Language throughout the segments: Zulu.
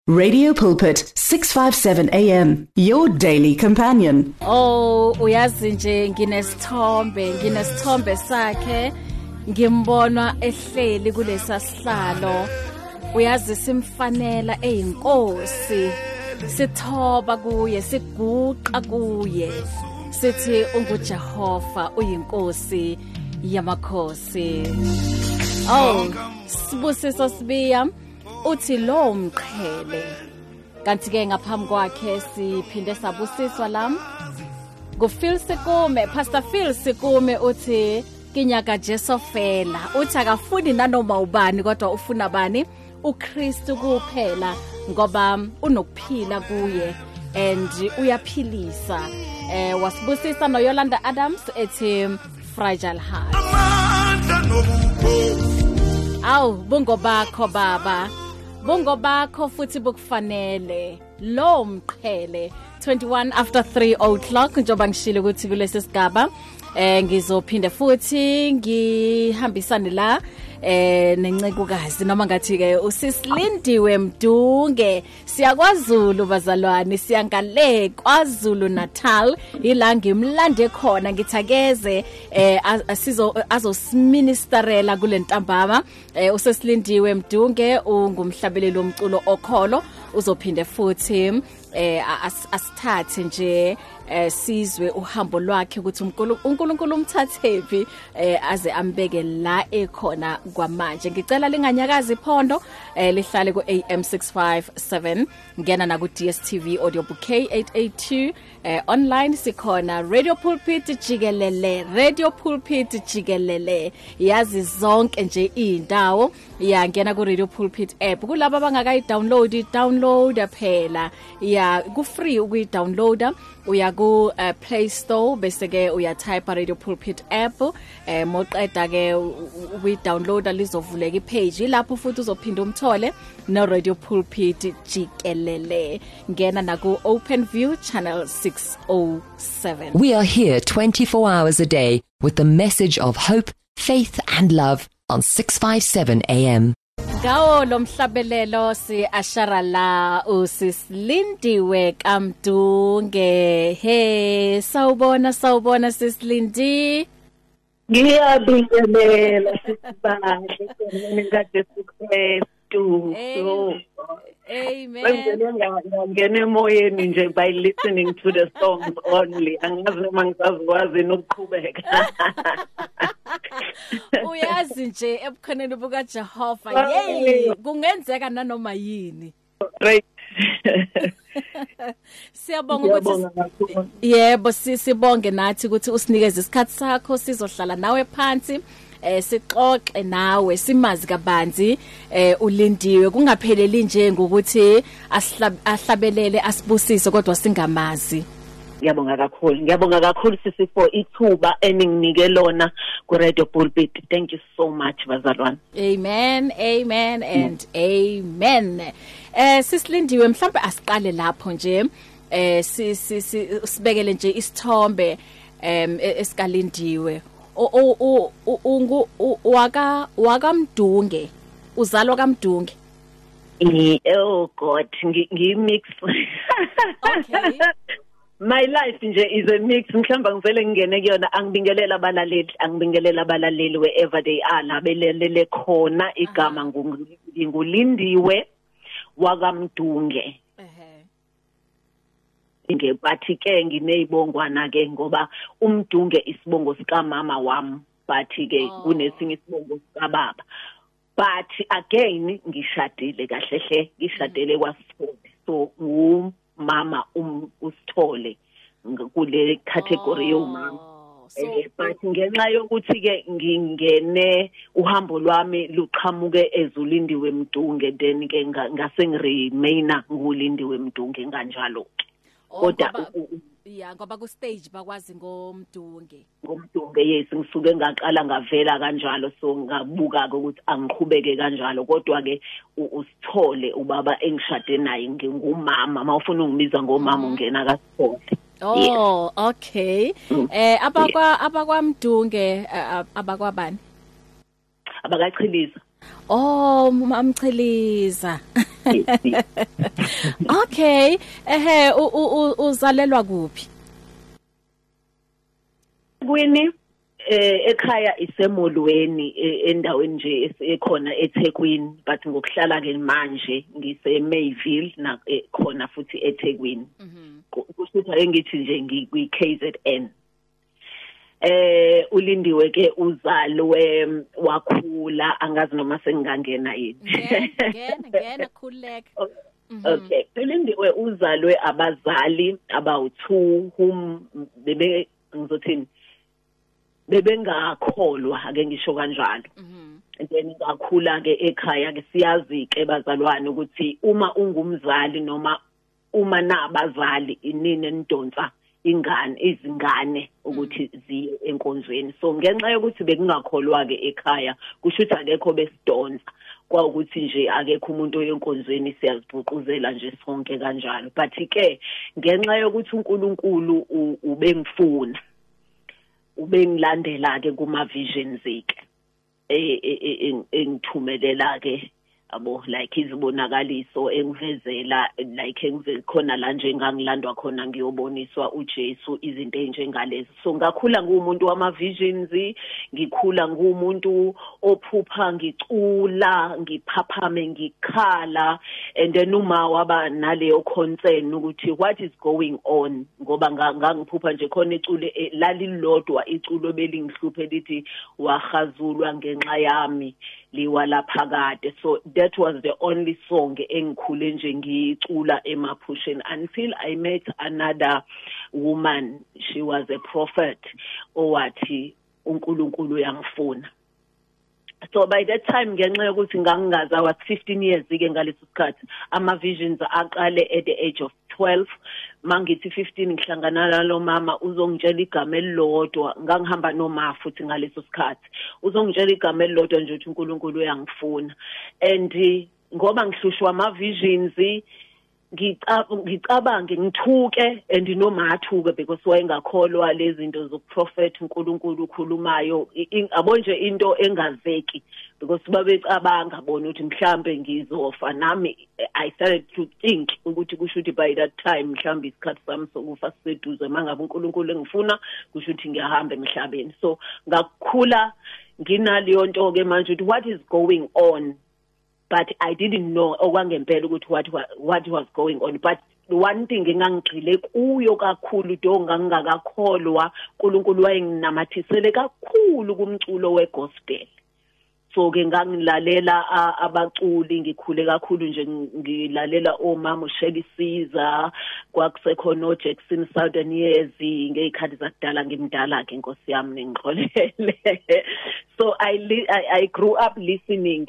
Radio Pulpit 657 AM, your daily companion. Oh, uyazi nje nginesithombe sakhe ngimbona ehleli kulesa sihlalo. Uyazi simfanela eyinkosi. Sithoba kuye, siguqa kuye. Sithi unguJehova uyinkosi yamakhosi. Oh, sibusiso sibiya uthi lo mqhele. Kanti ke ngaphambi kwakhe siphinde sabusiswa lam. Ngufil Sekume, Pastor Phil Sekume uthi kinyaka Jesu fela. Uthi akafuni nanoma ubani kodwa ufuna bani? uKristu kuphela ngoba unokuphila kuye and uyaphilisa. Wasibusisa no Yolanda Adams ethi Fragile Heart. Aw bungo bakho baba. Bungo bakho futhi bukufanele. Lo mqhele 21 after 3 o'clock njoba ngishilo ukuthi kulesi sigaba ngizophinda futhi ngihambisane la nencekukazi noma ngathi ke usisilindiwe Mdunge siyakwazulu bazalwane siyangale kwaZulu Natal ila ngimlande khona ngithakeze azosiministerela kule ntambama usisilindiwe Mdunge ungumhlabeleli womculo okholo uzophinde futhi asithathe nje sizwe uhambo lwakhe ukuthi uNkulunkulu umthathephi aze ambeke la ekhona kwamanje. Ngicela linganyakazi iphondo lihlale ku AM 657 ngena na ku DSTV audio bouquet 882 online sikhona Radio Pulpit jikelele yazi zonke nje indawo ya ngena ku Radio Pulpit app kulabo abangakayi-download phela ya ku free ukuyi-downloada uya ku Play Store bese ke uya type Radio Pulpit app moqeda ke uyi-downloada lizovuleka ipage lapho futhi uzophinda umthole no Radio Pulpit jikelele ngena na ku Open View channel 607. We are here 24 hours a day with the message of hope, faith and love on 657 AM. Gawo lomhlabelelo si ashara la usisilindiwe kaMdunge. He sawubona sisilindi. Ngiyabingelela sisibahle ngaJesu Kristu. Amen. Ngene emoyeni nje by listening to the songs only. Angazi noma ngisazwazi nokuqhubeka. Uyazi nje ebukhoneni buka Jehova yey kungenzeka nanoma yini. Right. Siyabonga ukuthi yebo sibonge nathi ukuthi usinikeze isikhathi sakho sizohlala nawe phansi sixoxe nawe simazi kabanzi ulindiwe kungapheleli nje ngokuthi ahlabelele asibusise kodwa singamazi. Ngiyabonga kakhulu sisi for ithuba eninginike lona ku Radio Pulpit. Thank you so much bazalwane. Amen and amen. Sisilindiwe mhlawumbe asiqale lapho nje sibekele nje isithombe esikalindiwe wakamdunge uzalwa kaMdunge. Oh God ngimix. Okay. My life nje is a mix mhlamba ngivele ngene kuyona angibingelela abalaleli wherever they are labelele khona igama ngulindiwe wakamdunge. Ngebathi ke nginezibongwana ke ngoba uMdunge isibongo sika mama wami bathi ke kunesinye isibongo sika baba. But again ngishadile kahlehle ngishadele kwaSithole so mama uSithole kule category yomama. But ngenxa yokuthi ke ngingene uhambo lwami luqhamuke ezulindiwe Mdunge then ke ngase ngiremaina ngulindiwe Mdunge kanjalo ke. Kodwa ngoba ku stage bakwazi ngomdunge yes ngisuke ngaqala ngavela kanjalo so ngabuka ukuthi angiqhubeke kanjalo kodwa ke uSithole ubaba engishade naye ngingumama mawufuna ungibiza ngomama ungena kaSithole. Yes. Okay. Abakwamdunge abakwabani? Abakachiliza. Oh, mamchiliza. Okay, uzalelwa kuphi? Kwini ekhaya isemolweni endaweni nje ekhona eThekwini, but ngokuhlala ke manje ngise Mayville na khona futhi eThekwini. Kusitha engithi nje ngikwi KZN. Ulindiwe ke uzalwe wakhula angazi noma sengangena yini. Ngena khuleka. Okay, Ulindiwe uzalwe abazali abawu2 whom ngizothini bebengakholwa ake ngisho kanjalo. Then ngakhula ke ekhaya ke siyazi ke bazalwane ukuthi uma ungumzali noma uma nabazali inini enidonsa izingane ukuthi ziye enkonzweni. So ngenxa yokuthi bekungakholwa ke ekhaya kusho ukuthi akekho besidonsa kwaukuthi nje akekho umuntu oyenkonzweni siyazibhuquzela nje sonke kanjalo. But ke ngenxa yokuthi uNkulunkulu ubengifuna ubengilandela ke kuma visions ke engithumelela ke abo like izibonakaliso engivezela like khona la nje ngangilandwa khona ngiyoboniswa uJesu izinto ezinjengalezo. So ngakhula ngumuntu wama visions, ngikhula ngumuntu ophupha ngicula ngiphaphame ngikhala, and then uma waba naleyo concern ukuthi what is going on ngoba ngangiphupha nje khona icule lalilodwa iculo belingihluphe lithi wahazulwa ngenxa yami liwala phakade. So that was the only song engikhule nje ngicula emaphusheni until I met another woman. She was a prophet owathi uNkulunkulu uyangifuna. So by that time ngenxa yokuthi ngangingazi I was 15 years ke ngaleso sikhathi ama visions aqale at the age of 12. Mangithi 15 ngihlangana nalo mama uzongitshela igama elilodwa, ngangihamba noma futhi ngaleso sikhathi uzongitshela igama elilodwa nje ukuthi uNkulunkulu uyangifuna. And ngoba ngihlushwa ama visions ngicabange ngithuke and nomathuke because wayengakholwa lezi zinto zokuprofet uNkulunkulu ukhulumayo abo nje into engazeki because babecabanga bona ukuthi mhlambe ngizofa. Nami I started to think ukuthi kushuthi by that time mhlambe isikhathi sami sokufa siseduze mangabe uNkulunkulu engifuna kushuthi ngiyahamba emhlabeni. So ngakhula nginaleyo nto ke manje ukuthi what is going on, but I didn't know okwangempela ukuthi what was going on. But one thing engangigxile kuyo kakhulu donga ngingakakholwa uNkulunkulu wayenginamathisele kakhulu kumculo wegospel. So ke ngangilalela abaculi ngikhule kakhulu nje ngilalela omama uShelly Caesar kwakusekhona uJackson Southern Years ngeyikhathi zakudala ngimdala ke Nkosi yami ningixolele. So I grew up listening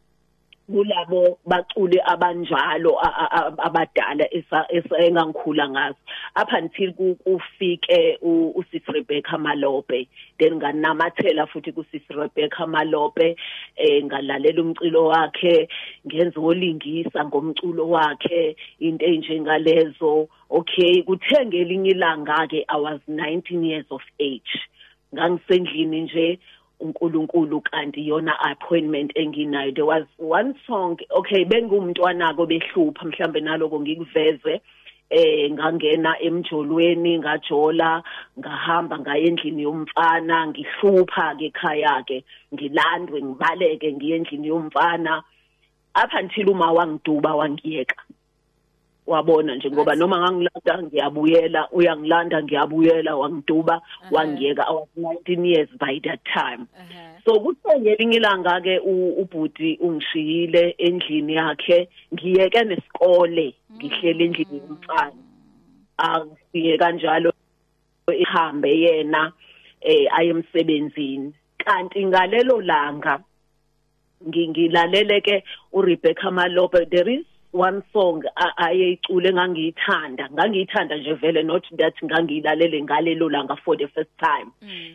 kulabo baculi abanjalo abadala engangikhula ngazo up until kufike uSisi Rebecca Malope. Then nganamathela futhi kuSisi Rebecca Malope ngalalela umculo wakhe ngenza olingisa ngomculo wakhe into enjengalezo. Okay, kuthenge elinye ilanga ke I was 19 years of age ngangisendlini nje uNkulunkulu kanti yona appointment enginayo. There was one song, okay, bengumntwana ko behlupha mhlambe naloko ngikuveze ngangena emjolweni ngajola ngahamba ngaye endlini yomfana ngihlupha ke ekhaya ke ngilandwe ngibaleke ngiye endlini yomfana up until uma wangiduba wangiyeka. Wabona nje ngoba noma ngangilanda ngiyabuyela uyangilanda ngiyabuyela wangiduba wangiyeka. I was 19 years by that time. So kuthengela ingilanga ke ubhuti ungishiyile endlini yakhe ngiyeke nesikole ngihlele endlini yomfana angifike kanjalo ihambe yena ayemsebenzini. Kanti ngalelo langa ngilalele ke uRebecca Malope. There is one song ayecule ngangiyithanda nje vele, not that ngangiyilalele ngalelo langa for the first time.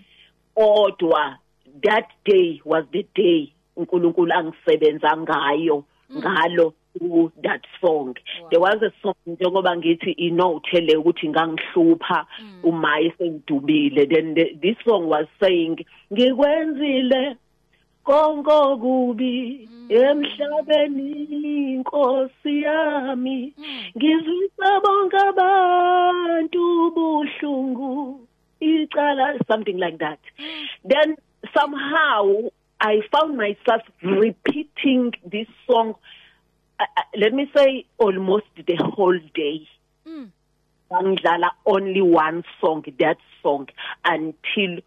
Odwa that day was the day uNkulunkulu angisebenza ngayo ngalo that song. There was a song njengoba ngithi inothele ukuthi ngangihlupha uma esengidubile. Then this song was saying ngikwenzile konko kubi emhlabeni inkosi yami ngizwisa bonke abantu buhlungu icala something like that. Then somehow I found myself repeating this song let me say almost the whole day. Ngidlala only one song, that song, until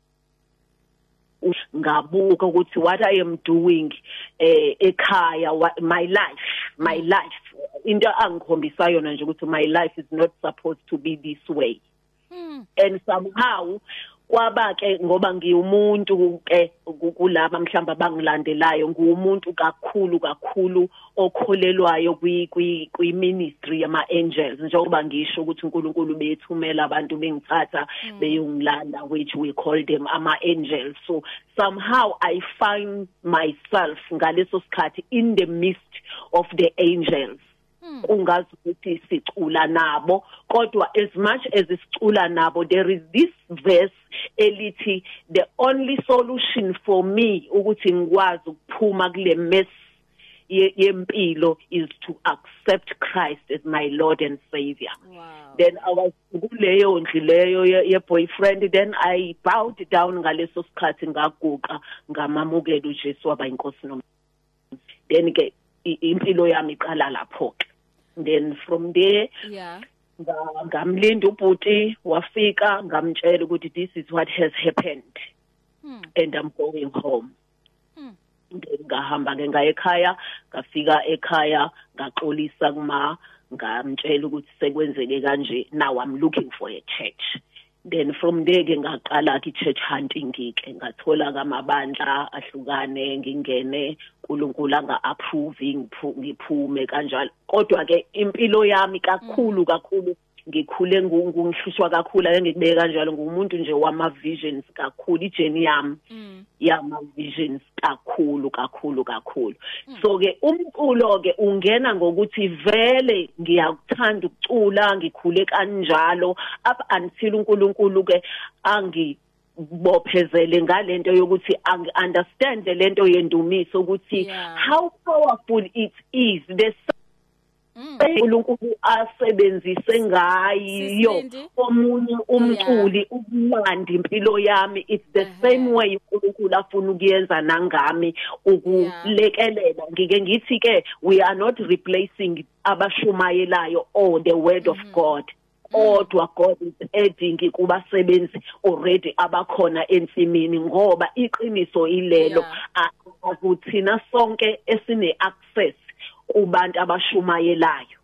ngabuka ukuthi what I am doing ekhaya, my life into angikhombisa yona nje ukuthi my life is not supposed to be this way. And somehow kwabake ngoba ngiumuntu kulaba mhlamba bangilandelayo ngumuntu kakhulu okholelwayo kwi ministry yama angels njengoba ngisho ukuthi uNkulunkulu bethumela abantu bengithatha beyongilanda which we call them ama angels. So somehow I find myself ngaleso sikhathi in the midst of the angels. Ungazi ukuthi sicula nabo kodwa as much as sicula nabo there is this verse elithi the only solution for me ukuthi ngikwazi ukuphuma kule mess yempilo is to accept Christ as my Lord and Savior. Wow. Then I was kuleyo ndlileyo ye boyfriend then I bowed down ngaleso sikhathi ngaguqa ngamamukela uJesu waba inkosi nomntu. Then ke impilo yami iqala lapho ke. Then from there ngamlinda ubhuti wafika ngamtshela ukuthi this is what has happened and I'm going home. Ngahamba ke ngaya ekhaya ngafika ekhaya ngaxolisa kuma ngamtshela ukuthi sekwenzeke kanje now I'm looking for a church. Then from there ke ngaqala ke church hunting ke ngathola kamabandla ahlukane ngingene uNkulunkulu anga approving ngiphume kanjalo kodwa ke impilo yami kakhulu ngikhule ngihlushwa kakhulu ngikubeka kanjalo ngumuntu nje wama visions kakhulu ijeni yami yama visions kakhulu so ke umculo ke ungena ngokuthi vele ngiyakuthanda ukucula ngikhule kanjalo up until uNkulunkulu ke bophezele ngalento yokuthi understand lento yendumiso ukuthi how powerful it is the uNkulunkulu asebenzise ngayo omunye umculi ukumandi impilo yami it's the same way uNkulunkulu afuna ukuyenza nangami ukulekelela ngike ngithi ke we are not replacing abashumayelayo or the word of God. Kodwa God is adding kubasebenzi already abakhona ensimini ngoba iqiniso ilelo akuthina sonke esine access kubantu abashumayelayo.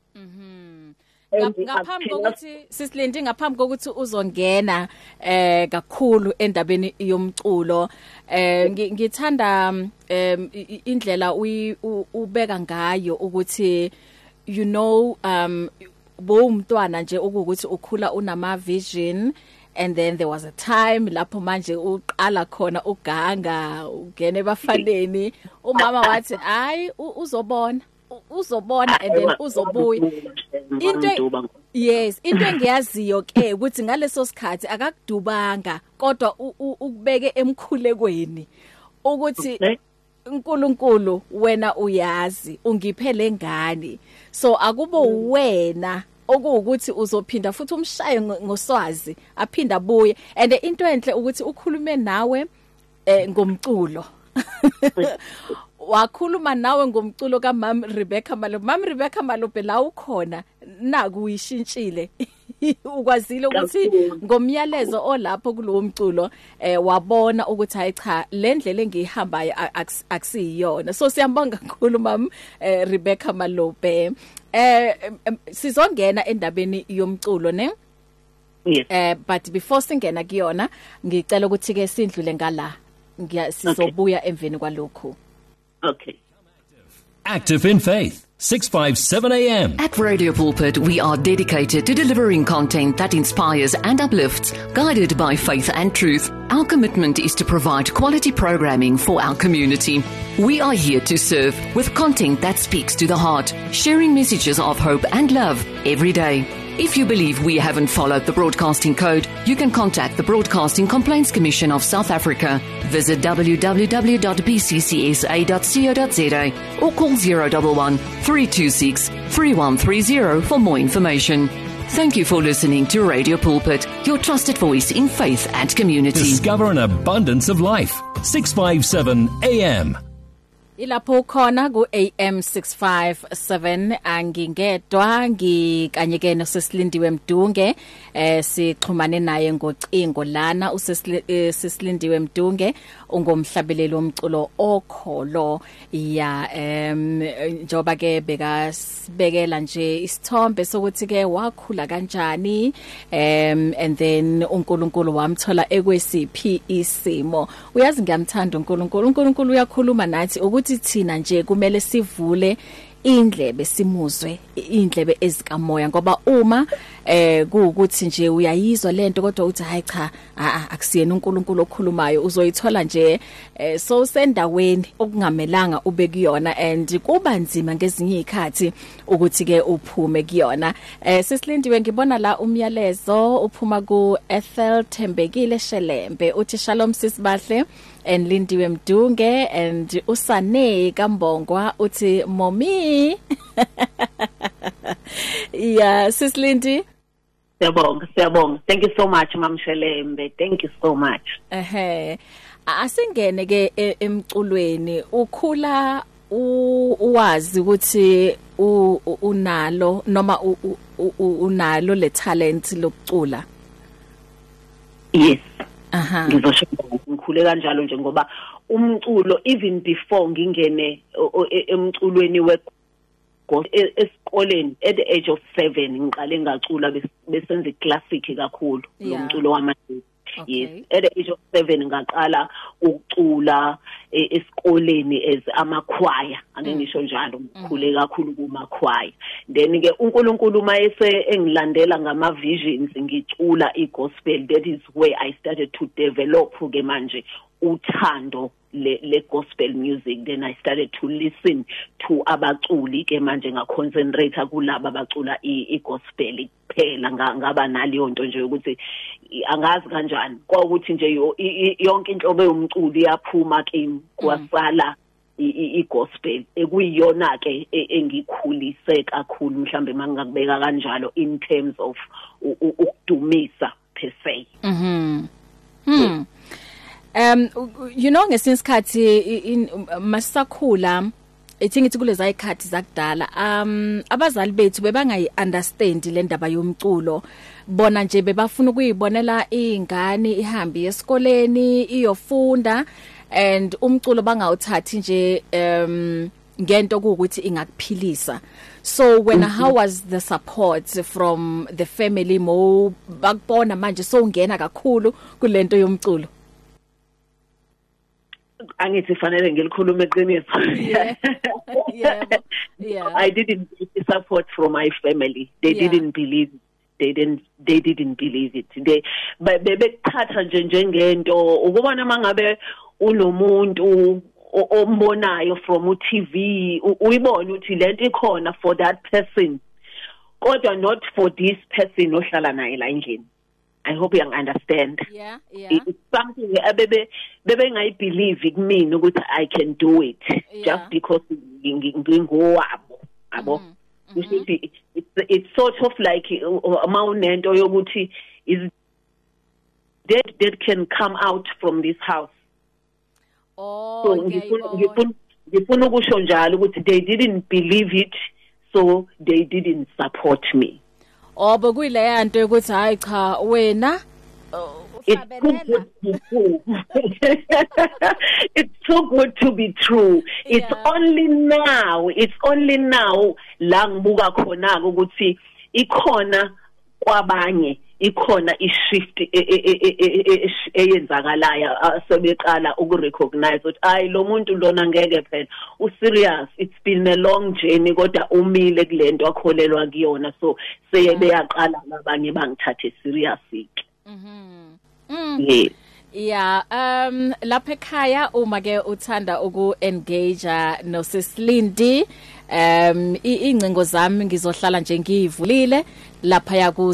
Ngaphambi kokuthi sisilindi ngaphambi kokuthi uzongena kakhulu endabeni yomculo ngithanda indlela ubeka ngayo ukuthi you know bomntwana nje ukuthi ukhula unama vision and then there was a time lapho manje uqala khona uganga ugene bafaneni umama wathi hayi uzobona and then uzobuya into engiyaziyo ke ukuthi ngaleso sikhathi akakudubanga kodwa ukubeke emkhulekweni ukuthi uNkulunkulu wena uyazi ungiphele ngani so akubo wena okuwukuthi uzophinda futhi umshaye ngoswazi aphinda abuye and into enhle ukuthi ukhulume nawe ngomculo wakhuluma nawe ngomculo kaMam Rebecca Malope. Mam Rebecca Malope la ukhona naku uyishintshile ukwazile ukuthi ngomyalezo olapho kulowo mculo wabona ukuthi hayi cha le ndlela engihambayo akusiyona so siyambonga kakhulu Mam Rebecca Malope. Sizongena endabeni yomculo ne but before singena kuyona ngicela ukuthi ke sindlule ngala sizobuya emveni kwalokho. Okay. Active in Faith, 657 AM. At Radio Pulpit, we are dedicated to delivering content that inspires and uplifts, guided by faith and truth. Our commitment is to provide quality programming for our community. We are here to serve with content that speaks to the heart, sharing messages of hope and love every day. If you believe we haven't followed the broadcasting code, you can contact the Broadcasting Complaints Commission of South Africa. Visit www.bccsa.co.za or call 011 326 3130 for more information. Thank you for listening to Radio Pulpit, your trusted voice in faith and community. Discover an abundance of life. 657 AM. Ilapho khona ku AM 657 angingedwa ngikanyeke noSesilindiwe Mdunge sixhumane naye ngocingo lana uSesilindiwe Mdunge ungomhlabeleli womculo okholo ya njoba ke bekasibekela nje isithombe sokuthi ke wakhula kanjani and then uNkulunkulu wamthola ekwesiphi isimo. Uyazi ngiyamthanda uNkulunkulu uyakhuluma nathi ukuthi thina nje kumele sivule indlebe simuzwe indlebe ezikamoya ngoba uma kuukuthi nje uyayizwa lento kodwa uthi hayi cha akusiyena uNkulunkulu okhulumayo uzoyithola nje so sendaweni okungamelanga ube kuyona and kuba nzima ngezinye izikhathi ukuthi ke uphume kuyona. Sesilindiwe ngibona la umyalezo uphuma ku Ethel Thembekile Shelembe uthi shalom sisibahle and Lindiwe Mdunge and usane Kambongwa uthi mommy yeah Sislindi Siyabonga. Thank you so much Mam Shelembe. Thank you so much. Asingene ke emculweni ukhula uwazi ukuthi unalo noma unalo le talent lokucula. Yes. Ngizosho ngikhule kanjalo nje ngoba umculo even before ngingene emculweni esikoleni at the age of 7 ngiqale ngacula besenza classic kakhulu umculo wamanje. Yes, at the age of 7 ngaqala ukucula esikoleni as amakhwaya ake ngisho njalo ngikhule kakhulu kumakhwaya then ke uNkulunkulu mayese engilandela ngama visions ngicula igospel. That is where I started to develop ke manje uthando le gospel music. Then I started to listen to abaculi ke manje ngaconcentrate kulabo abacula igospel kuphela ngaba naliyo nto nje ukuthi angazi kanjani kwakuthi nje yonke inhlobo yomculi yaphuma kimi kwasala igospel ekuyiyona ke engikhulise kakhulu mhlambe mangakubeka kanjalo in terms of ukudumisa per se. You know ngesinsikhathi masakhula ethingithi kulezi ayikhathi zakudala abazali bethu bebangayi understand le ndaba yomculo bona nje bebafuna ukuyibonela izingane ihambi esikoleni iyofunda and umculo bangawuthathi nje ngento ukuthi ingakuphilisa. So how was the support from the family mo bakubona manje so ungena kakhulu kulento yomculo? Angithi fanele ngilikhulume eqiniso. Yeah. I didn't get the support from my family. They didn't believe it. They didn't believe it. Bebekuthatha nje njengento ukubona mangabe unomuntu ombonayo from uTV uyibona uthi lento ikhona for that person kodwa not for this person ohlala naye la endlini. I hope you understand. Yeah. It's something bebe ngayi believe kumina ukuthi I can do it just because ngingowabo abo. It's sort of like amawunento yokuthi is that can come out from this house. So ngifuna ukusho njalo ukuthi they didn't believe it, so they didn't support me. Bekuyileya nto ukuthi hayi cha wena ufabela. It's too good to be true. It's only now la ngibuka khona ukuthi ikhona kwabanye ikhona ishift eyenzakalayo sebeqala ukurecognize ukuthi hayi lo muntu lona ngeke phela userious. It's been a long journey kodwa umile kulento akholelwa kuyona so seyebeyaqala abanye bangithathe serious. Yeah, lapha ekhaya uma ke uthanda uku engage no Sislindi Ingcingo zami ngizohlala nje ngivulile lapha ya ku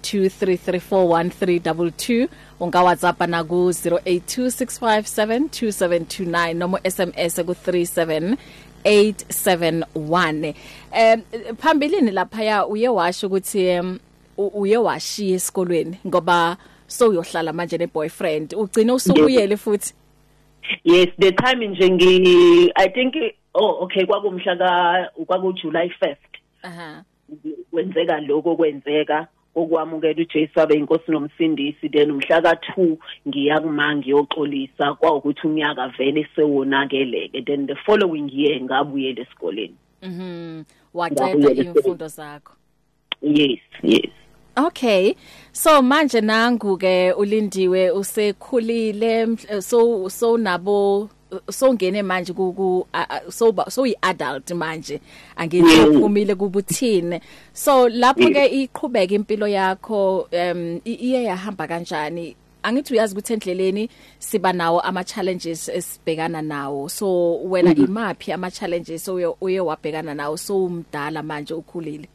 0123341322 unga WhatsApp na ku 0826572729 noma SMS ku 37871. Phambilini lapha ya uye washo ukuthi uye washiya esikolweni ngoba so uyohlala manje ne boyfriend ugcina usubuyele futhi. Yes, the time nje I think okay kwaku July 1st. Kwenzeka lokho kwenzeka okwamukela uJesu abe inkosi nomsindisi, then umhla ka2 ngiya kumangi yoxolisa kwaukuthi unyaka vele sewonakeleke, then the following year ngabuyela esikoleni. Waqeda imfundo zakho. Yes. Okay, so manje nangu ke uLindiwe usekhulile, so nabo so ngene manje so yi-adult manje angithi uphumile kubuthini, so lapho ke iqhubeka impilo yakho iye yahamba kanjani? Angithi uyazi ukuthi endleleni siba nawo ama challenges esibhekana nawo, so wena imaphi ama challenges uye wabhekana nawo so umdala manje ukhulile?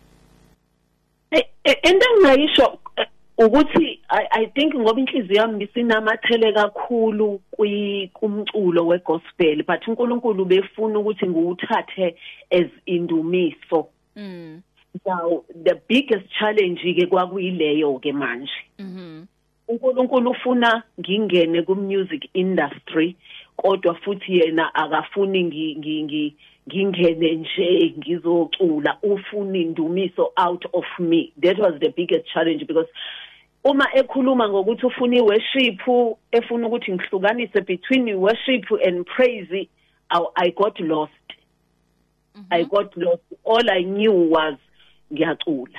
Into engayisho ukuthi I think ngoba inhliziyo yami isinamathele kakhulu kumculo wegospel, but uNkulunkulu befuna ukuthi ngiwuthathe as indumiso. Now the biggest challenge ke kwakuyileyo ke manje. uNkulunkulu ufuna ngingene ku music industry, kodwa futhi yena akafuni ngingene nje ngizocula, ufuna indumiso out of me. That was the biggest challenge, because uma ekhuluma ngokuthi ufuna iworship, efuna ukuthi ngihlukanise between worship and praise, I got lost. I got lost. All I knew was ngiyacula.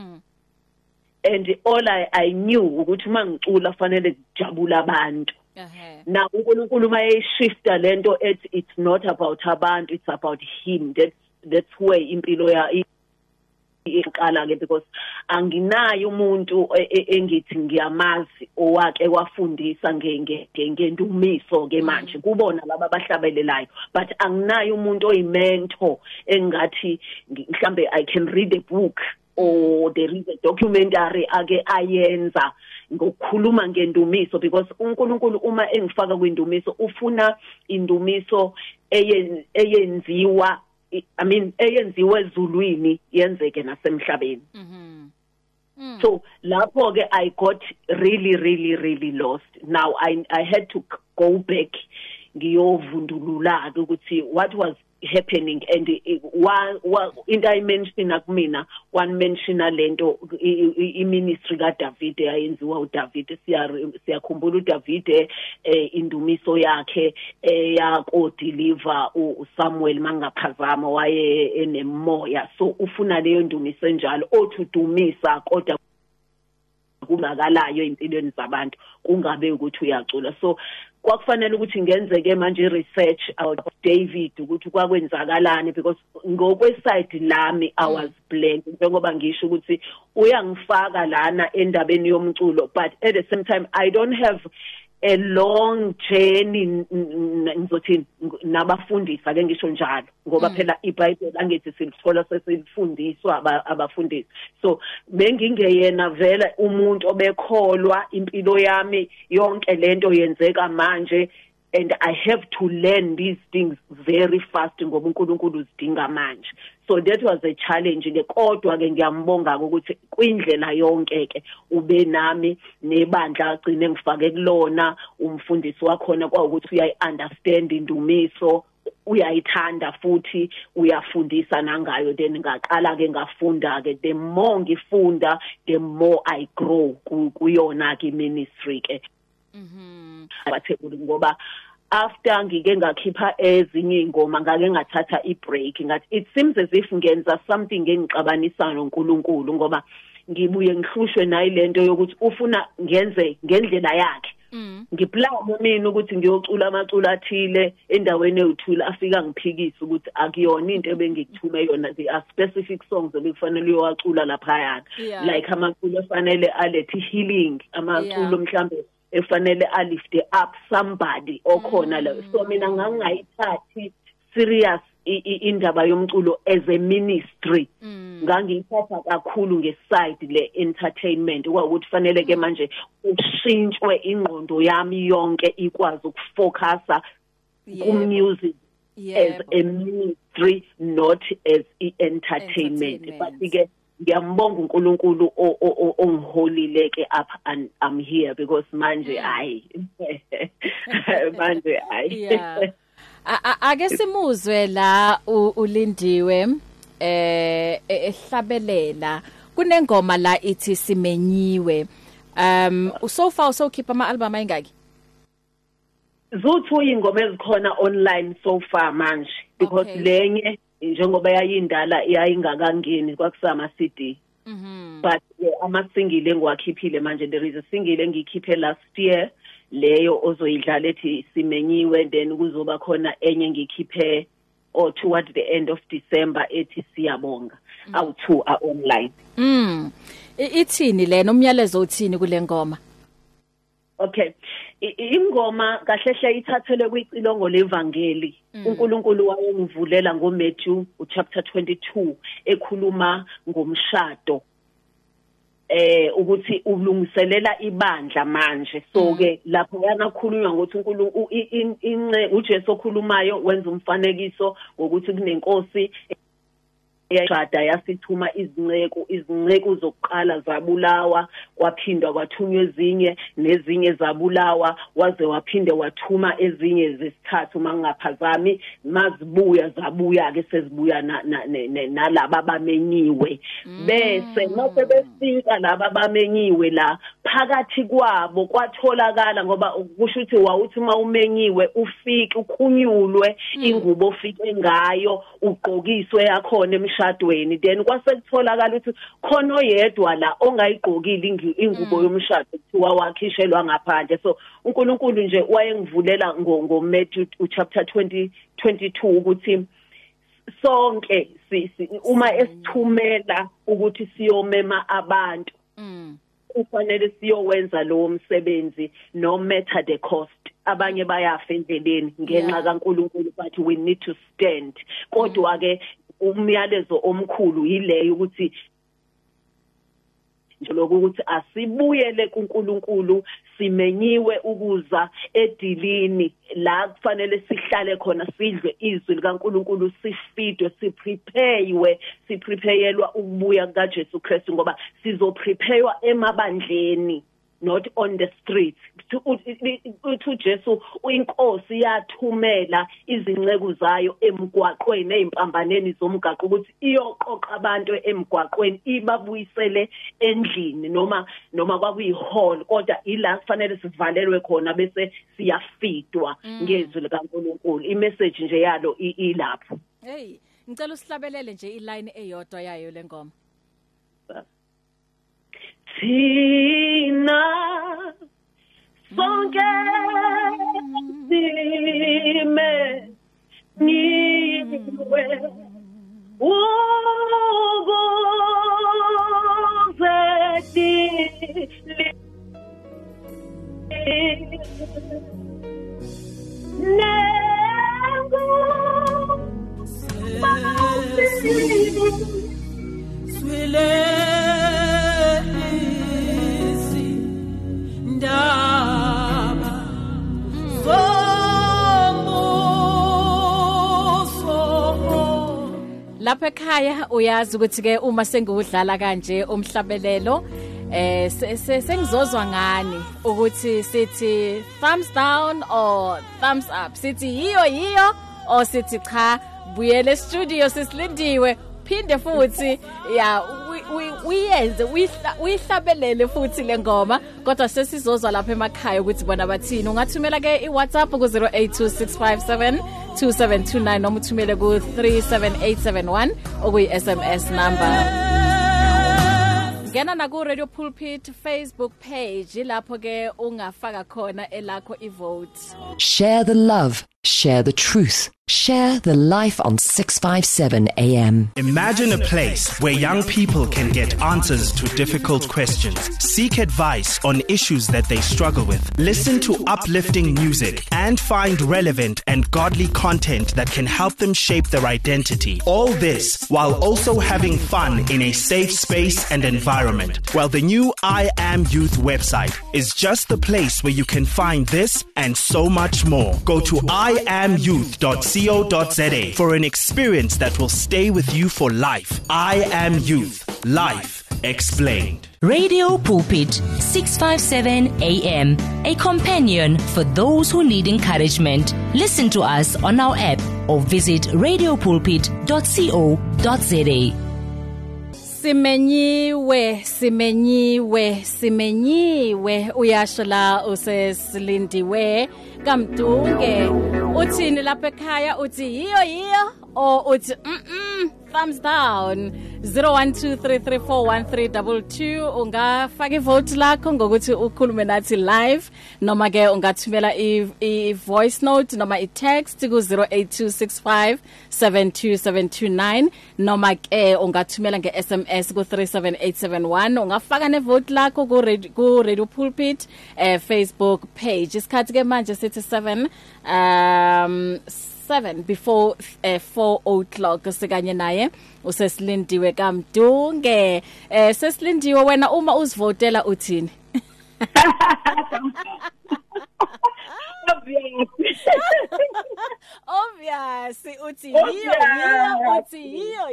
And all I knew ukuthi mangicula fanele kujabula abantu. Now uNkulunkulu mayeshifta lento ethi it's not about abantu, it's about him. That's where impilo ya iqala ke, because anginayo umuntu engithi ngiyamazi owake wafundisa ngendumiso ke manje kubona laba abahlabelelayo, but anginayo umuntu oyimento engathi mhlambe I can read a book or there is a documentary ake ayenza ngokukhuluma ngendumiso, because uNkulunkulu uma engifaka kwindumiso ufuna indumiso eyenziwa, I mean eyenziwe ezulwini yenzeke nasemhlabeni. So lapho ke I got really lost. Now I had to go back ngiyovundulula ukuthi what was happening, and into I mention kumina one mention lento iministry kaDavid ayenziwa uDavid. Siyakhumbula uDavid indumiso yakhe yako deliver uSamuel mangaphazama waye enemoya, so ufuna leyo ndumiso enjalo othudumisa kodwa kunakalayo empilweni zabantu, kungabe ukuthi uyacula. So kwakufanele ukuthi ngenzeke manje research about David ukuthi kwakwenzakalani, because ngokweside lami I was blank, njengoba ngisho ukuthi uyangifaka lana endabeni yomculo, but at the same time I don't have a long journey ngizothi nabafundisi ake ngisho njalo, ngoba phela iBhayibheli angithi silithola sesilifundiswa abafundisi. So bengingeyena vele umuntu obekholwa impilo yami yonke lento yenzeka manje, and I have to learn these things very fast ngoba uNkulunkulu uzidinga manje. So that was a challenge ke, kodwa ke ngiyambonga ukuthi kwindlela yonke ke ube nami nebandla agcine ngifake kulona, umfundisi wakhona kwaukuthi uyayi-understand indumiso, uyayithanda futhi uyafundisa nangayo. Then ngaqala ke ngafunda ke, the more ngifunda the more I grow kuyona ke ministry ke. Ngoba after ngike ngakhipha ezinye ingoma ngake ngathatha ibreak, ngathi it seems as if ngenza something engixabanisa noNkulunkulu, ngoba ngibuye ngihlushwe nayi lento yokuthi ufuna ngenze ngendlela yakhe. Ngiplana mina ukuthi ngiyocula amaculo athile endaweni ewuthula, afika ngiphikisa ukuthi akuyona into ebengikuthume yona. There are specific songs ebekufanele uyowacula lapha yana, like amaculo efanele alethe healing, amaculo mhlambe efanele alift up somebody okhona la. So mina ngangayithathi serious indaba yomculo as a ministry ngangiyithatha kakhulu ngeside le entertainment ukuthi fanele ke manje ushintshwe ingqondo yami yonke ikwazi ukufocusa ku music as a ministry not as entertainment but ke ngiyambonga uNkulunkulu ongiholile ke up and I'm here because manje manje ake simuzwe la ulindiwe ehlabelela kunengoma la ithi simenyiwe so far usokhipha ama album ayingaki Zuthu ingoma ezikhona online so far manje because lenye njengoba yayindala yayingakangeni kwakusama CD but ama single engiwakhiphile manje there is a single engikhiphe last year leyo ozoyidlala ethi simenyiwe then kuzoba khona enye ngikhiphe or towards the end of December ethi siyabonga awu2 are online ithini le nomyalezo uthini kule ngoma Okay ingoma kahlehle ithathele kwicilongo levangeli uNkulunkulu wayengivulela ngoMatthew chapter 22 ekhuluma ngomshado ukuthi ulungiselela ibandla manje so ke lapho yanakhulunywa ukuthi uNkulunkulu uJesu okhulumayo wenza umfanekiso ngokuthi kunenkosi yashada yasithuma izinceku zokuqala zabulawa kwaphindwa kwathunywa ezinye nezinye zabulawa waze waphinde wathuma ezinye zesithathu mangaphazami mazibuya zabuya ke sezibuya nalabo abamenyiwe bese mase besika labo abamenyiwe la phakathi kwabo kwatholakala ngoba kusho ukuthi wawuthi mawumenyiwe ufike ukhunyulwe ingubo ofike ngayo ugqokiswe yakhona emshadweni then kwasekutholakala ukuthi khona oyedwa la ongayigqokile ingubo yomshado kuthiwa wakhishelwa ngaphandle so uNkulunkulu nje wayengivulela ngoMatthew chapter 22 ukuthi sonke uma esithumela ukuthi siyomema abantu ufanele siyowenza lo msebenzi no matter the cost abanye bayafa endleleni ngenxa kaNkulunkulu but we need to stand kodwa ke umyalezo omkhulu yileyo ukuthi njalo ukuthi asibuyele kuNkulunkulu simenyiwe ukuza edilini la kufanele sihlale khona sidle izwi likaNkulunkulu sifidwe siprepayelwa ukubuya kukaJesu Kristu ngoba sizopreparewa emabandleni not on the streets to Jesu uinkosi yathumela izinceku zayo emgwaqweni ezimpambaneni zomgaqo ukuthi iyoqoqa abantu emgwaqweni ibabuyisele endlini noma kwakuyihall kodwa ila kufanele sivalelwe khona bese siyafidwa ngezwi likaNkulunkulu imessage nje yalo ilapho hey ngicela usihlabelele nje iline eyodwa yayo lengoma Tina sonke sime niwe ugozeti nengu swile lapha ekhaya uyazi ukuthi ke uma sengiwudlala kanje umhlabelelo sengizozwa ngani ukuthi sithi thumbs down or thumbs up sithi yiyo or sithi cha buyele studio sisilindiwe phinde futhi uyenze uyihlabelele futhi lengoma kodwa sesizozwa lapha emakhaya ukuthi bona bathini ungathumela ke iWhatsApp ku 0826572729 noma uthumele ku 37871 okuyi SMS number ngena na ku Radio Pulpit Facebook page lapho ke ungafaka khona elakho ivote Share the love. share the truth. Share the life on 657 AM. Imagine a place where young people can get answers to difficult questions, seek advice on issues that they struggle with, listen to uplifting music, and find relevant and godly content that can help them shape their identity. All this while also having fun in a safe space and environment. Well, the new I Am Youth website is just the place where you can find this and so much more. Go to iamyouth.co.za for an experience that will stay with you for life. I Am Youth. Life explained. Radio Pulpit, 657 AM, a companion for those who need encouragement. Listen to us on our app or visit radiopulpit.co.za. Simenyiwe uyasho la usesilindiwe kaMdunge uthini lapha ekhaya uthi yiyo o uthi thumbs down 0123341322 ungafaka ivote lakho ngokuthi ukhulume nathi live noma ke ungathumela i voice note noma i text ku 0826572729 noma ke ungathumela nge SMS ku 37871 ungafaka ne vote lakho ku Radio Pulpit Facebook page. Isikhathi ke manje sithi 7 before 4 o'clock sikanye naye usesilindiwe kaMdunge. Sesilindiwe wena uma uzivotela uthini? Obviously uthi yiyo uthi yiyo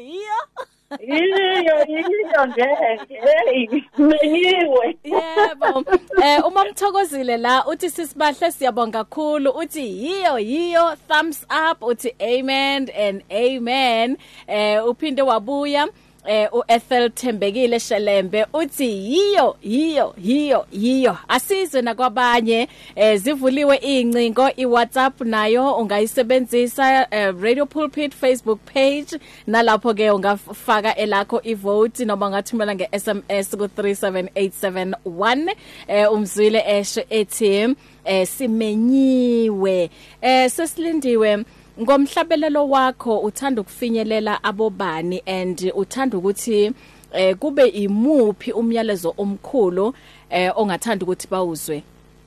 menyiwe. Yebo. Uma Mthokozile la uthi sisibahle siyabonga kakhulu uthi yiyo thumbs up uthi amen and amen. Uphinde wabuya uEthel Thembekile Shelembe uthi yiyo asizwe nakwabanye zivuliwe incingo iWhatsApp nayo ungayisebenzisa Radio Pulpit Facebook page nalapho ke ungafaka elakho ivote noma ungathumela ngeSMS ku 37871 umzwile esho ethi simenyiwe. Sesilindiwe ngomhlabelelo wakho uthanda ukufinyelela abobani and uthanda ukuthi kube imuphi umyalezo omkhulu ongathanda ukuthi bawuzwe?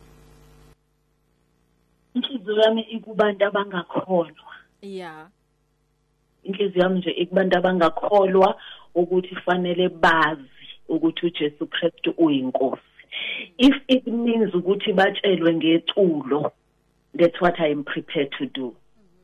Inhliziyo yami ikubantu abangakholwa. Yeah. Inhliziyo yami nje ikubantu abangakholwa ukuthi fanele bazi ukuthi uJesu Kristu uyinkosi. If it means ukuthi batshelwe ngeculo, that's what I am prepared to do.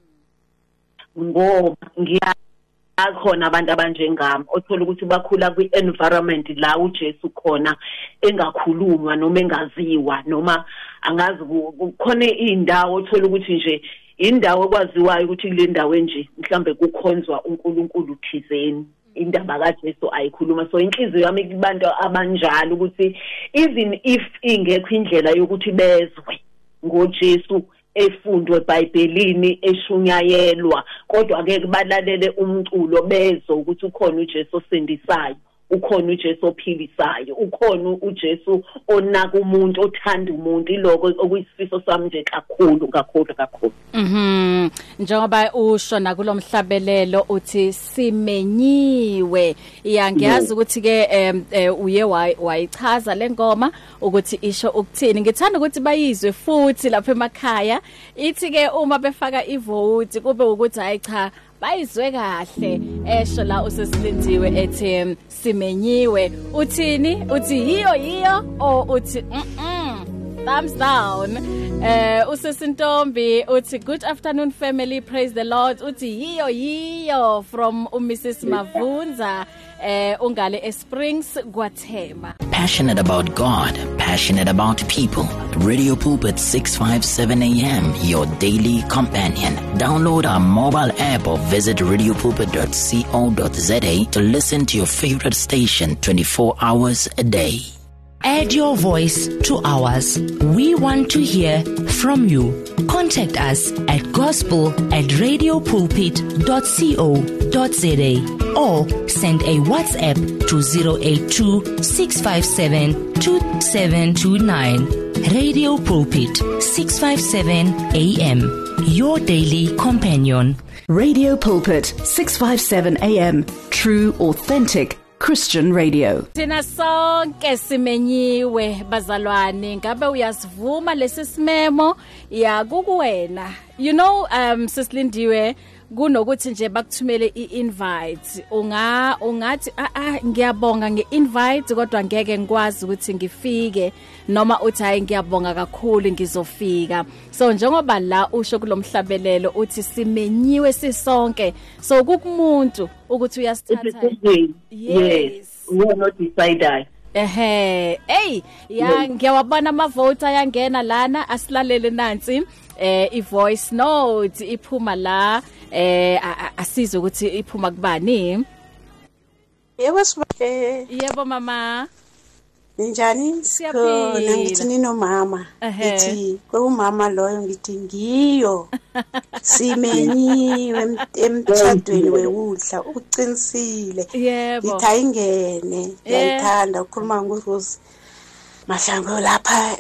Ngoba ngiyakhona abantu abanjengami othola ukuthi bakhula kwi-environment la uJesu khona engakhulunywa noma engaziwa noma angazi kukhona indawo othola ukuthi nje indawo ekwaziwayo ukuthi kule ndawo nje mhlambe kukhonzwa uNkulunkulu thizeni indaba kaJesu ayikhuluma. So inhliziyo yami kubantu abanjalo ukuthi even if ingekho indlela yokuthi bezwe ngoJesu efundwe eBhayibhelini eshunyayelwa kodwa ke balalele umculo bezwe ukuthi ukhona uJesu osendisayo, ukhona uJesu ophilisayo, ukhona uJesu onaka umuntu othanda umuntu. Iloko okuyisifiso sami nje kakhulu. Njengoba usho nakulomhlabelelo uthi simenyiwe. Ngiyazi ukuthi ke uye wayichaza lengoma ukuthi isho ukuthini. Ngithanda ukuthi bayizwe futhi lapha emakhaya. Ithi ke uma befaka ivote kube ukuthi hayi cha bayizwe kahle esho la usesilindiwe ethi simenyiwe. Uthini? Uthi yiyo o uthi thumbs down. Usesintombi uthi good afternoon family, praise the Lord. Uthi yiyo from Mrs Mavunza ungale Springs kwaThema. Passionate about God, passionate about people. Radio Pulpit 657 AM, your daily companion. Download our mobile app or visit radiopulpit.co.za to listen to your favorite station 24 hours a day. Add your voice to ours. We want to hear from you. Contact us at gospel@radiopulpit.co.za or send a WhatsApp to 082 657 2729. Radio Pulpit 657 AM, your daily companion. Radio Pulpit 657 AM, true authentic Christian radio. Thina sonke simenyiwe bazalwane, ngabe uyasivuma lesi simemo ya kukuwena. You know sisilindiwe kunokuthi nje bakuthumele i-invite ungathi ngiyabonga nge-invite kodwa ngeke ngikwazi ukuthi ngifike noma uthi hayi ngiyabonga kakhulu ngizofika. So njengoba la usho kulomhlabelelo uthi simenyiwe sisonke, so kukumuntu ukuthi uyasithatha. Yes, we are not decided. Hey ya ngiyawabona ama voter yangena lana, asilalele nansi i-voice note iphuma la asizwe ukuthi iphuma kubani. Yebo sibahle. Yebo mama. Njani? Sikhona ngithini nomama. Ngithi umama loyo ngithi ngiyo. Simenyiwe emtshadweni wewudla uqinisile. Yebo. Ngithi ayingene. Ngiyithanda ukukhuluma ngoRose Mahlangu lapha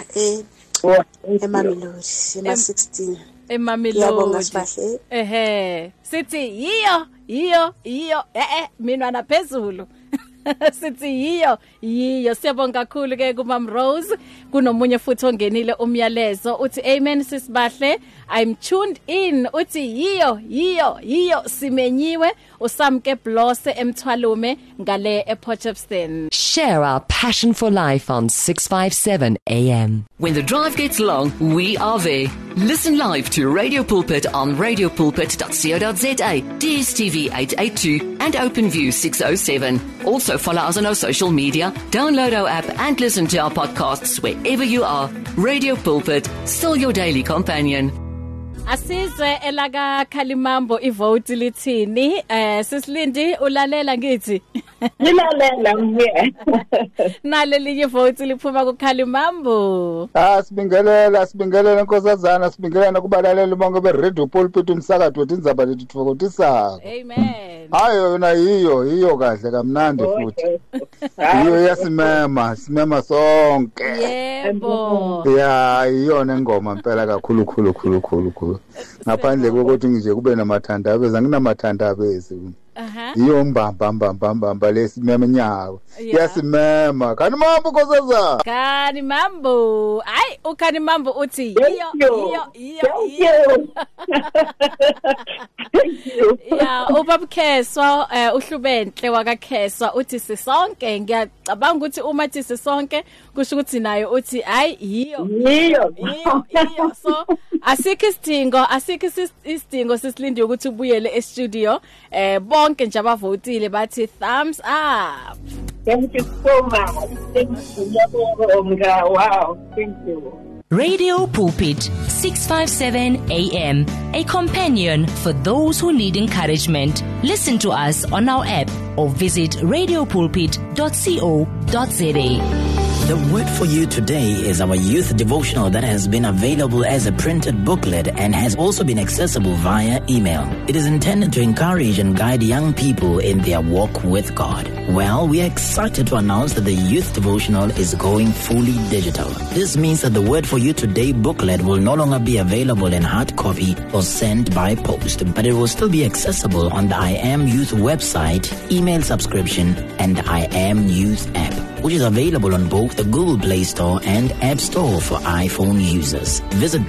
eMamelodi ema-16. Emamelodi. Ngiyabonga sibahle. Sithi yiyo mina naphezulu. Sithi yiyo siyabonga kakhulu ke kuMam Rose. Kunomunye futhi ongenile umyalezo uthi amen sisibahle, I'm tuned in. Uthi yiyo simenyiwe usamke Blose emthwalume ngale ePortchefstroom. Share our passion for life on 657 AM. When the drive gets long, we are there. Listen live to Radio Pulpit on radiopulpit.co.za, DSTV 882 and OpenView 607. Also follow us on our social media, download our app and listen to our podcasts wherever you are. Radio Pulpit, still your daily companion. Asizwe elaka Khalimambo ivote lithini. Sisilindi ulalela ngithi. Nilalela mwe. Naleli ivote liphuma ku Khalimambo. Sibingelela nkosazana, sibingelela kubalaleli bonke be Radio Pulpit umsakazo wethi indzaba lethu thokotisa. Amen. Hayo yona hiyo kahle kamnandi futhi. Hiyo yasimema sonke. Yebo. Ya iyona ngoma impela kakhulu. Ngaphandle kokuthi nje kube namathandabezi, anginamathandabezi. Iyo mbamba lesimema nyawo. Yasimema. Khanimambo nkosazana. Khanimambo. Ay, uKhanimambo uthi iyo. Ya, ubaba Kheswa uhlubenhle wakaKheswa uthi sisonke, ngiyacabanga ukuthi uma thi sisonke kusho ukuthi nayo uthi hayi yiyo. So asikho isidingo sisilindi ukuthi ubuyele e-studio. Bonke nje abavotile bathi thumbs up. Thank you so much. Thank you. Wow, thank you. Radio Pulpit 657 AM, a companion for those who need encouragement. Listen to us on our app or visit radiopulpit.co.za. The word for you today is our youth devotional that has been available as a printed booklet and has also been accessible via email. It is intended to encourage and guide young people in their walk with God. Well, we are excited to announce that the youth devotional is going fully digital. This means that the word for you today booklet will no longer be available in hard copy or sent by post, but it will still be accessible on the I Am Youth website, email subscription, and I Am Youth app, which is available on both the Google Play Store and App Store for iPhone users. Visit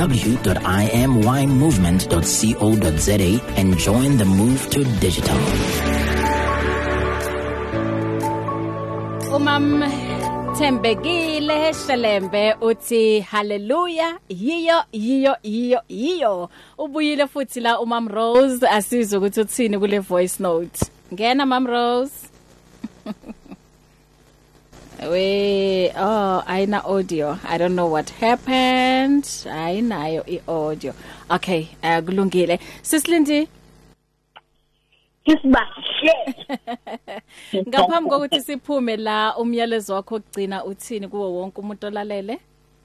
www.imymovement.co.za and join the move to digital. Umam Thembekile Shelembe uthi hallelujah yiyo ubuyile futhi la uMam Rose asizwe ukuthi uthini kule voice note. Ngena Mam Rose. Ayina audio. I don't know what happened. Ayinayo i-audio. Okay, kulungile. Sisilindi. Sisibahle. Ngaphambi kokuthi siphume la umyalezo wakho ogcina uthini kuwo wonke umuntu olalele?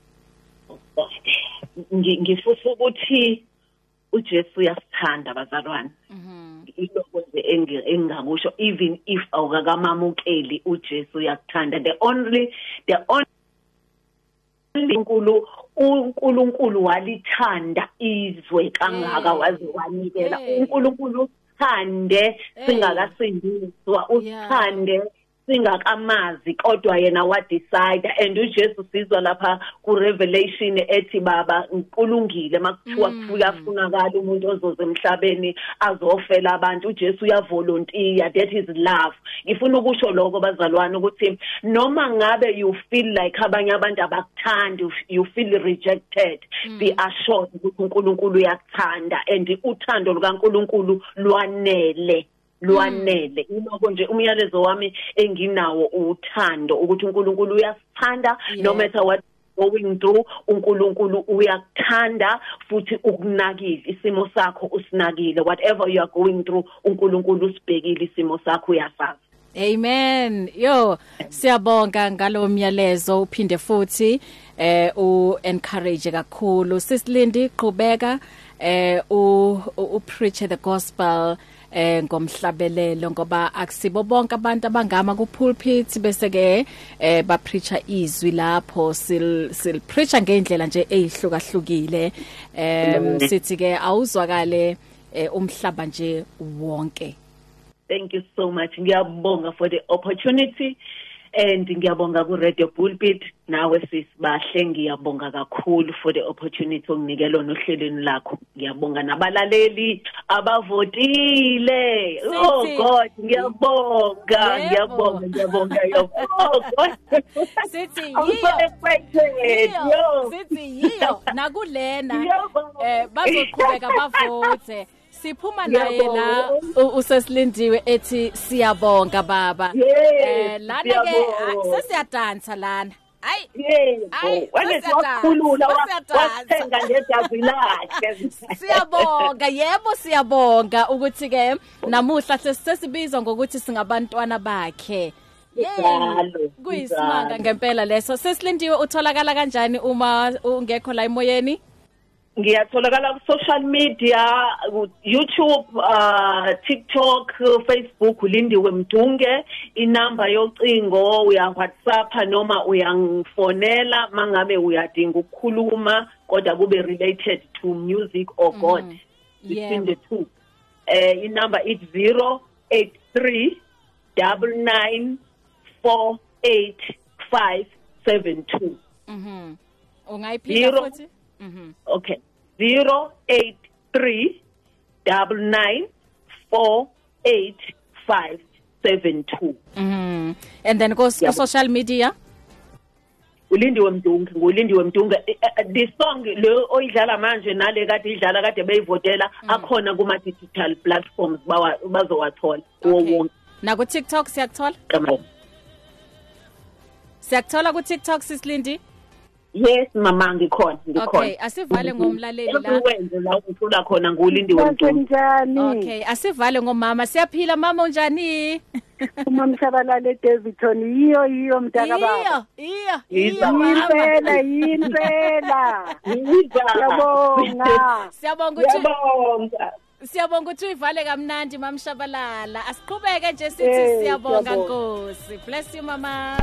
Ngifisa ukuthi uJesu uyasithanda bazalwane. Ilokho nje engakusho, even if awukakamamukeli uJesu uyakuthanda. The only uNkulunkulu walithanda izwe kangaka waze wanikela uNkulunkulu uthande singakasindiswa uthande singakamazi kodwa yena wa decide and uJesu sizwa lapha ku Revelation ethi baba nkulungile makuthiwa kufunakala umuntu ozoze emhlabeni azofela abantu uJesu uyavolunteer that is love ngifuna ukusho lokho bazalwane ukuthi noma ngabe you feel like abanye abantu abakuthandi you feel rejected be assured ukuthi uNkulunkulu uyakuthanda and uthando lukaNkulunkulu lwanele iloko nje umyalezo wami enginawo uthando ukuthi uNkulunkulu uyasithanda no matter what going through uNkulunkulu uyakuthanda futhi ukunakile isimo sakho usinakile whatever you are going through uNkulunkulu usibhekile isimo sakho uyasazi. Amen. Yo siyabonga ngalo myalezo uphinde futhi encourage kakhulu sisilindi qhubeka u preach the gospel ngomhlabelelo ngoba akusibo bonke abantu abangama ku pulpit bese ke ba preacher izwi lapho sil preacher ngendlela nje ezihlukahlukile sithi ke awuzwakale umhlaba nje wonke. Thank you so much. Ngiyabonga for the opportunity and ngiyabonga ku Radio Pulpit nawe sisibahle ngiyabonga kakhulu for the opportunity onginikela nohlelweni lakho ngiyabonga nabalaleli abavotile oh God ngiyabonga sithi yiyo nakulena bazoqhubeka bavote siphuma naye la usesilindiwe ethi siyabonga baba lana ke sesiyadansa lana hayi wakhulula wathenga ngejazi lakhe siyabonga yebo siyabonga ukuthi ke namuhla sesibizwa ngokuthi singabantwana bakhe kuyisimanga ngempela leso sesilindiwe utholakala kanjani uma ungekho la emoyeni ngiyatholakala ku social media YouTube TikTok Facebook Lindiwe Mdunge inamba yocingo uya WhatsApp noma uyangifonela mangabe uyadinga ukukhuluma kodwa kube related to music or God between the two inamba is 083 9948572 ungayiphika futhi Okay 083 9948572 and then go social media Ulindiwe Mdunge the song lo oyidlala manje nale kade idlala kade beyivotela akhona kuma digital platforms bazowathola wonke na ku TikTok siyakuthola ku TikTok sisilindi. Yes mama ngikhona Okay asivale ngomlaleli la wenze la uthola khona ngulindiwe Mdunge Okay asivale ngomama siyaphila mama unjani Umama Shabalala Davidson yiyo mntaka baba iyo Siyabonga ukuthi uyivale kamnandi mama Shabalala asiqhubeke nje sithi siyabonga Nkosi bless you mama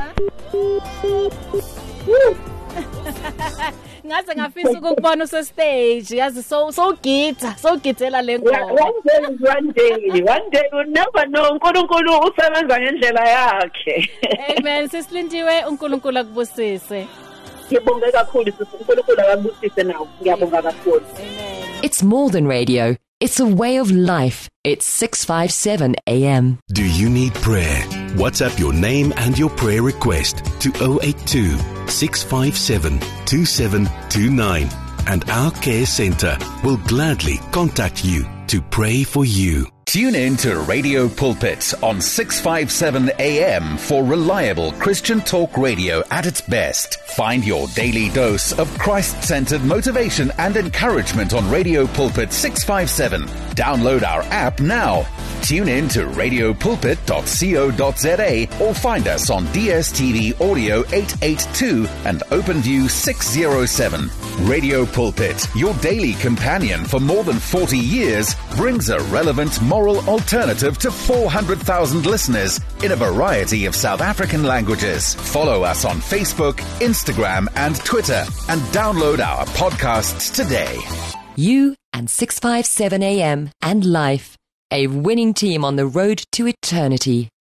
ngaze ngafisa ukubona uso stage yazi so gitela lengoma one day you never know uNkulunkulu usebenza ngendlela yakhe amen sisilindiwe uNkulunkulu akubusise ngiyabonga kakhulu uNkulunkulu akubusise nawe ngiyabonga kakhulu amen. It's more than radio. It's a way of life. It's 657 AM. Do you need prayer? WhatsApp your name and your prayer request to 082 657 2729 and our care center will gladly contact you to pray for you. Tune in to Radio Pulpit on 657 AM for reliable Christian talk radio at its best. Find your daily dose of Christ-centered motivation and encouragement on Radio Pulpit 657. Download our app now. Tune in to radiopulpit.co.za or find us on DSTV Audio 882 and OpenView 607. Radio Pulpit, your daily companion for more than 40 years, brings a relevant moral moral alternative to 400,000 listeners in a variety of South African languages. Follow us on Facebook, Instagram and Twitter and download our podcasts today. You and 657 AM and Life, a winning team on the road to eternity.